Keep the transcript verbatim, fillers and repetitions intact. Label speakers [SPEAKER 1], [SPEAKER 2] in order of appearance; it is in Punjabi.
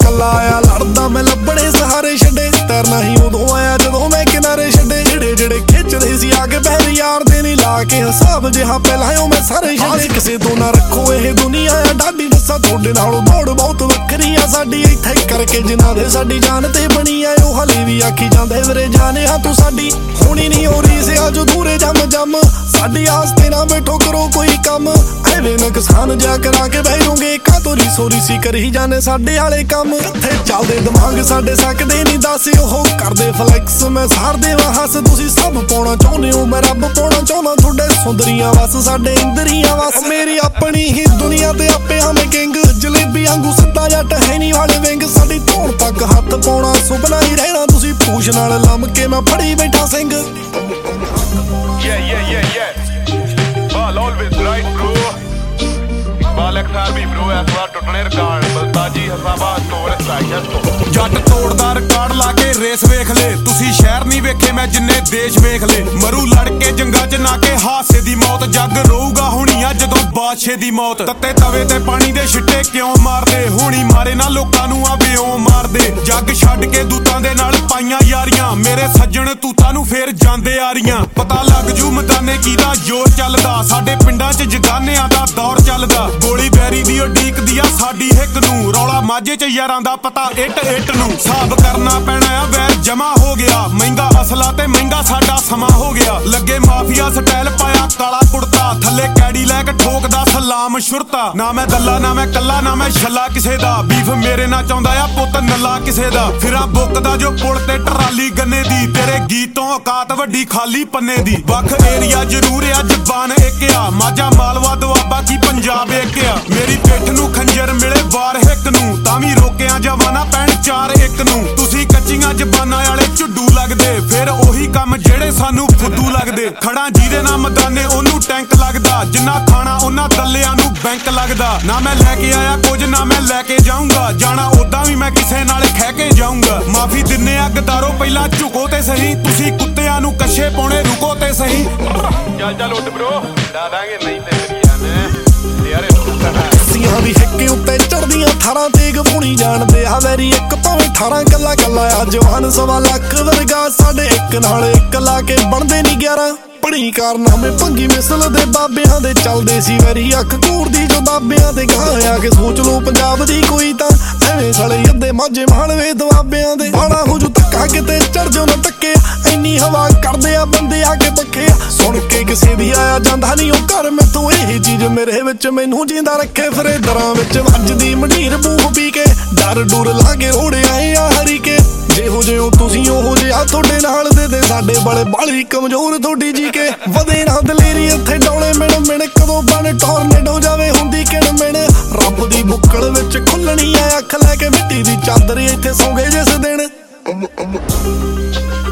[SPEAKER 1] कला आया लड़दा मैं लभणे सहारे छड्डे तैरना ही उदों आया जदों मैं किनारे छड्डे जेड़े जेड़े खिचदे सी आगे पैर यार दे नी ला के हिसाब जिहा पहलाओ मैं सारे छड्डे किसे तो ना रखो ये दुनिया आ डाडी दसा थोड़े नालों दौड़ बहुत वखरी आ साडी इत्थे करके जिन्हां दे साडी जान ते बनी आ ओ हले भी आखी जांदे वीरे जाने आ तू साडी होनी नहीं हो रही से आज दूरे जम जम साडी आस्ते ना बैठो करो कोई कम एवें नुकसान जा करा के बैठोगे का तो री सोरी सी करी जाने साडे वाले कम कित्थे चलदे दिमाग साडे सकदे नहीं दस ओह करदे फ्लैक्स मैं सार देवां हस तुसी सब पाउणा चाहुंदे हो मैं रब पाउणा चाहुंदा तुहाडे सुंदरियां वस साडे इंदरियां वस मेरी अपनी ही दुनिया ते आपे हम किंग जलेबी वांगू सिद्धा जट है नी वाले विंग साडी धौण तक हत्थ पाउणा सुपना ही रहना तुसी पूछ नाल लम के मैं फड़ी बैठा Singh
[SPEAKER 2] Yeah, yeah, yeah, yeah. Ball always right, bro. Ball X R B, bro. ਇਸ ਵਾਰ ਟੁੱਟਣੇ ਰਿਕਾਰਡ ਬਲਤਾਜੀ ਹਸਾਬਾ ਤੋਰ ਸਾਈਆ ਤੋਂ
[SPEAKER 3] ਜੱਟ ਤੋੜਦਾ ਰਿਕਾਰਡ ਲਾ ਕੇ ਰੇਸ ਵੇਖ ਲੈ ਤੁਸੀਂ ਸ਼ਹਿਰ ਨਹੀਂ ਵੇਖੇ ਮੈਂ ਜਿੰਨੇ ਦੇਸ਼ ਵੇਖ ਲੈ ਮਰੂ ਲੜ ਕੇ ਜੰਗਾਂ 'ਚ ਨਾ ਕੇ ਹਾਸੇ ਦੀ ਮੌਤ ਜੱਗ ਰੋਊਗਾ ਹੋਣੀ ਆ ਜਦੋਂ ਬਾਦਸ਼ਾਹ ਦੀ ਮੌਤ ਤੱਤੇ ਤਵੇ ਤੇ ਪਾਣੀ ਦੇ ਛਿੱਟੇ ਕਿਉਂ ਮਾਰਦੇ ਹੋਣੀ ਮਾਰੇ ਨਾ ਲੋਕਾਂ ਨੂੰ ਆ ਵਿਉਂ ਮਾਰਦੇ ਜੱਗ ਛੱਡ ਕੇ ਦੂਤਾਂ ਦੇ ਨਾਲ ਪਾਈਆਂ ਯਾਰੀਆਂ ਮੇਰੇ ਸੱਜਣ ਤੂਤਾਂ ਨੂੰ ਫੇਰ ਜਾਂਦੇ ਆ ਰੀਆਂ ਪਤਾ ਲੱਗ ਜੂ ਮਦਾਨੇ ਕੀਦਾ ਜੋਰ ਚੱਲਦਾ ਸਾਡੇ ਪਿੰਡਾਂ 'ਚ ਜਗਾਨਿਆਂ ਦਾ ਦੌਰ ਚੱਲਦਾ ਗੋਲੀ ਬੈਰੀ ਦੀ ਉਡੀਕਦੀ ਆ ਸਾਡੀ ਹਿੱਕ ਨੂੰ ਰੌਲਾ ਮਾਝੇ 'ਚ ਯਾਰਾਂ ਦਾ ਪਤਾ ਇੱਟ ਇੱਟ ਨੂੰ ਹਿਸਾਬ ਕਰਨਾ ਪੈਣਾ ਆ ਵੈਰ ਜਮਾ ਹੋ ਗਿਆ ਮਹਿੰਗਾ ਅਸਲਾ ਤੇ ਮਹਿੰਗਾ ਸਾਡਾ ਸਮਾਂ ਹੋ ਗਿਆ ਲੱਗੇ ਮਾਫੀਆ ਸਟਾਈਲ ਪਾਇਆ ਕਾਲਾ ਕੁੜਤਾ ਥੱਲੇ ਕੈਡੀ ਲੈ ਕੇ ਠੋਕਦਾ ਸਲਾਮ ਸ਼ੁਰਤਾ ਨਾ ਮੈਂ ਦੱਲਾ ਨਾ ਮੈਂ ਕੱਲਾ ਨਾ ਮੈਂ ਛੱਲਾ ਕਿਸੇ ਦਾ ਬੀਫ ਮੇਰੇ ਨਾਲ ਚਾਹੁੰਦਾ ਆ ਪੁੱਤ ਨੱਲਾ ਕਿਸੇ ਦਾ ਫਿਰਾ ਬੁੱਕਦਾ ਜੋ ਪੁਲ ਤੇ ਟਰਾਲੀ ਗੰਨੇ ਦੀ ਤੇਰੇ ਗੀਤੋਂ ਔਕਾਤ ਵੱਡੀ ਖਾਲੀ ਪੰਨੇ ਦੀ ਵੱਖ ਏਰੀਆ ਜ਼ਰੂਰ ਆ ਜ਼ਬਾਨ ਇੱਕ ਆ ਮਾਝਾ ਮਾਲਵਾ ਦੁਆਬਾ ਕੀ ਪੰਜਾਬ ਇੱਕ ਆ ਮੇਰੀ ਪਿੱਠ ਨੂੰ ਖੰਜਰ ਮਿਲੇ ਵਾਰ ਹਿੱਕ ਨੂੰ ਤਾਂ ਵੀ ਰੋਕਿਆ ਜਵਾਨਾ ਪੈਣ ਚਾਰ ਇੱਕ ਨੂੰ ਤੁਸੀਂ ਕੱਚੀਆਂ ਜ਼ਬਾਨਾਂ ਵਾਲੇ ਝੁੱਡੂ ਲੱਗਦੇ ਫਿਰ ਉਹੀ ਕੰਮ ਜਿਹੜੇ ਸਾਨੂੰ ਫੁੱਦੂ ਲੱਗਦੇ ਖੜਾ ਜਿਹਦੇ ਨਾਲ ਮਦਾਨੇ ਉਹਨੂੰ ਟੈਂਕ ਲੱਗਦਾ ਜਿੰਨਾ ਖਾਣਾ ਉਹਨਾਂ ਦੱਲਿਆਂ ਨੂੰ ਬੈਂਕ ਲੱਗਦਾ ਨਾ ਮੈਂ ਲੈ ਕੇ ਆਇਆ ਕੁਝ ਨਾ ਮੈਂ ਲੈ ਕੇ ਜਾਊਂਗਾ ਜਾਣਾ ਉਦਾਂ ਵੀ ਮੈਂ ਕਿਸੇ ਨਾਲ ਖਹਿ ਕੇ ਜਾਊਂਗਾ ਮਾਫੀ ਦਿੰਨੇ ਆ ਗਦਾਰੋ ਪਹਿਲਾਂ ਝੁਕੋ ਤੇ ਸਹੀ ਤੁਸੀਂ ਕੁੱਤਿਆਂ ਨੂੰ ਕੱਛੇ ਪਾਉਣੇ ਰੁਕੋ ਤੇ ਸਹੀ
[SPEAKER 2] ਚੱਲ ਚੱਲ ਉੱਠ ਬ్రో ਦਾਦਾਂਗੇ ਨਹੀਂ ਤੇ ਕਰੀਆਂ ਨੇ ਯਾਰੇ
[SPEAKER 1] ਸੀਆਂ ਵੀ ਹਿੱਕੇ ਉੱਤੇ ਚੜਦੀਆਂ ਥਾਰਾਂ ਤੇ ਗਪੂਣੀ ਜਾਣਦੇ ਆ ਵੈਰੀ ਇੱਕ ਭਾਵੇਂ ਅਠਾਰਾਂ ਕੱਲਾ ਕੱਲਾ ਆ ਜਵਾਨ ਸਵਾ ਲੱਖ ਵਰਗਾ ਸਾਡੇ ਇੱਕ ਨਾਲ ਇੱਕ ਲਾ ਕੇ ਬਣਦੇ ਨਹੀਂ ਗਿਆਰਾਂ ਪੜੀ ਕਾਰਨਾਮੇ ਭੰਗੀ ਮਿਸਲ ਦੇ ਬਾਬਿਆਂ ਦੇ ਚੱਲਦੇ ਸੀ ਵੈਰੀ ਅੱਖ ਘੂਰਦੀ ਜੋ ਬਾਬਿਆਂ ਦੇ ਗਾਂ ਆ ਕੇ ਸੋਚ ਲੋ ਪੰਜਾਬ ਦੀ ਕੋਈ ਤਾਂ ਐਵੇਂ ਸਾਲੇ ਅੱਧੇ ਮਾਝੇ ਮਾਲਵੇ ਦੁਆਬਿਆਂ ਦੇ ਬਾਣਾ ਹੋ ਜੂ ਧੱਕਾ ਕਿਤੇ ਚੜ ਜੋ ਨਾ ਧੱਕੇ ਇੰਨੀ ਹਵਾ ਕਰਦੇ ਆ ਬੰਦੇ ਆ ਕੇ ਪੱਖੇ ਸੁਣ ਕੇ ਕਿਸੇ ਦੀ ਆਇਆ ਜਾਂਦਾ ਨਹੀਂ ਉਹ ਘਰ ਮੈਥੋਂ ਇਹ ਚੀਜ਼ ਮੇਰੇ ਵਿੱਚ ਮੈਨੂੰ ਜਿੰਦਾ ਰੱਖੇ ਫਿਰੇ ਦਰਾਂ ਵਿੱਚ ਵੱਜਦੀ ਮੰਡੀਰ ਬੂਹ ਪੀ ਕੇ ਡਰ ਡੁਰ ਲਾ ਕੇ ਰੋੜੇ ਆਏ ਆ ਹਰੀਕੇ ਜਿਹੋ ਜਿਹੇ ਹੋ ਤੁਸੀਂ ਉਹੋ ਜਿਹਾ ਤੁਹਾਡੇ ਨਾਲ ਦੇ ਦੇ ਸਾਡੇ ਬੜੇ ਬਾਲੀ ਕਮਜ਼ੋਰ ਤੁਹਾਡੀ ਜੀ ਕੇ ਵਧੇ ਨਾ ਦਲੇਰੀ ਇੱਥੇ ਡੌਲੇ ਮਿਣ ਮਿਣ ਕਦੋਂ ਬਣ ਟੋਰਨੇਡੋ ਜਾਵੇ ਹੁੰਦੀ ਕਿਣ ਮਿਣ ਰੱਬ ਦੀ ਬੁੱਕਲ ਵਿੱਚ ਖੁੱਲਣੀ ਆ ਅੱਖ ਲੈ ਕੇ ਮਿੱਟੀ ਦੀ ਚਾਦਰ ਇੱਥੇ ਸੌਂਗੇ ਜਿਸ ਦਿਨ